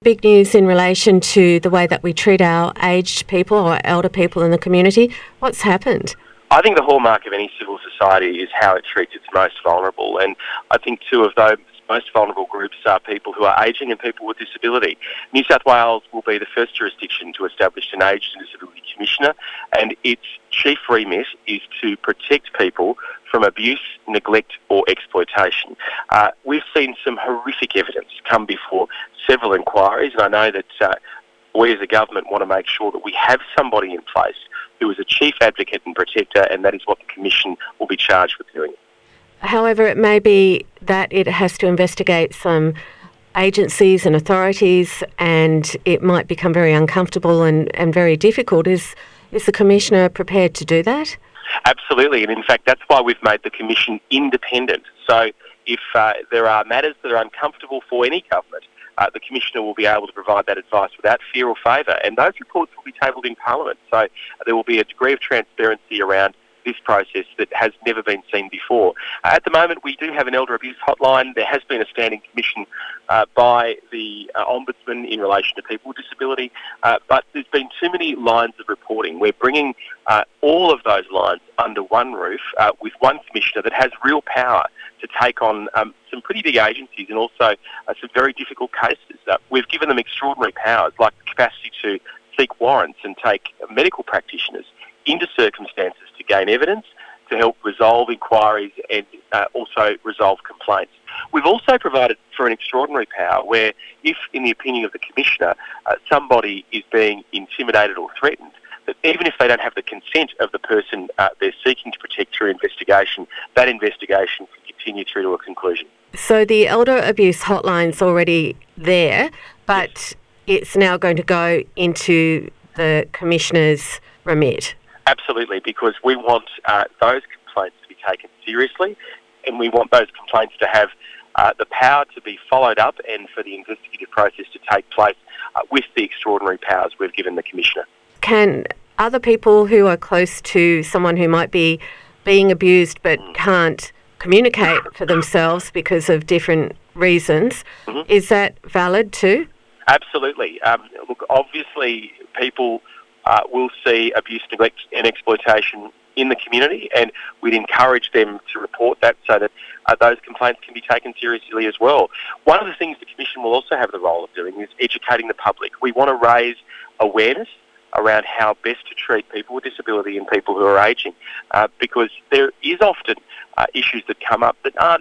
big news in relation to the way that we treat our aged people or elder people in the community. What's happened? I think the hallmark of any civil society is how it treats its most vulnerable, and I think two of those most vulnerable groups are people who are ageing and people with disability. New South Wales will be the first jurisdiction to establish an Aged and Disability Commissioner, and its chief remit is to protect people from abuse, neglect or exploitation. We've seen some horrific evidence come before several inquiries, and I know that we as a government want to make sure that we have somebody in place who is a chief advocate and protector, and that is what the Commission will be charged with doing. However, it may be that it has to investigate some agencies and authorities, and it might become very uncomfortable and very difficult. Is the Commissioner prepared to do that? Absolutely, and in fact that's why we've made the Commission independent. So if there are matters that are uncomfortable for any government, the Commissioner will be able to provide that advice without fear or favour, and those reports will be tabled in Parliament. So there will be a degree of transparency around this process that has never been seen before. At the moment, we do have an elder abuse hotline. There has been a standing commission by the Ombudsman in relation to people with disability, but there's been too many lines of reporting. We're bringing all of those lines under one roof with one commissioner that has real power to take on some pretty big agencies and also some very difficult cases. We've given them extraordinary powers, like the capacity to seek warrants and take medical practitioners into circumstances to gain evidence, to help resolve inquiries and also resolve complaints. We've also provided for an extraordinary power where, if in the opinion of the Commissioner, somebody is being intimidated or threatened, that even if they don't have the consent of the person they're seeking to protect through investigation, that investigation can continue through to a conclusion. So the elder abuse hotline's already there, but it's now going to go into the Commissioner's remit. Absolutely, because we want those complaints to be taken seriously, and we want those complaints to have the power to be followed up and for the investigative process to take place with the extraordinary powers we've given the Commissioner. Can other people who are close to someone who might be being abused but can't communicate for themselves because of different reasons, is that valid too? Absolutely. Look, obviously people will see abuse, neglect and exploitation in the community, and we'd encourage them to report that so that those complaints can be taken seriously as well. One of the things the Commission will also have the role of doing is educating the public. We want to raise awareness around how best to treat people with disability and people who are ageing, because there is often issues that come up that aren't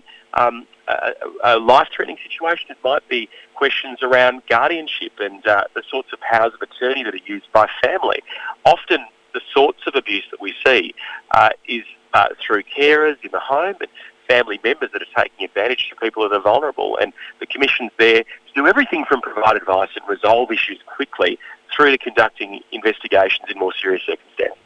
a life-threatening situation. It might be questions around guardianship and the sorts of powers of attorney that are used by family. Often the sorts of abuse that we see is through carers in the home and family members that are taking advantage of people that are vulnerable, and the Commission's there to do everything from provide advice and resolve issues quickly through to conducting investigations in more serious circumstances.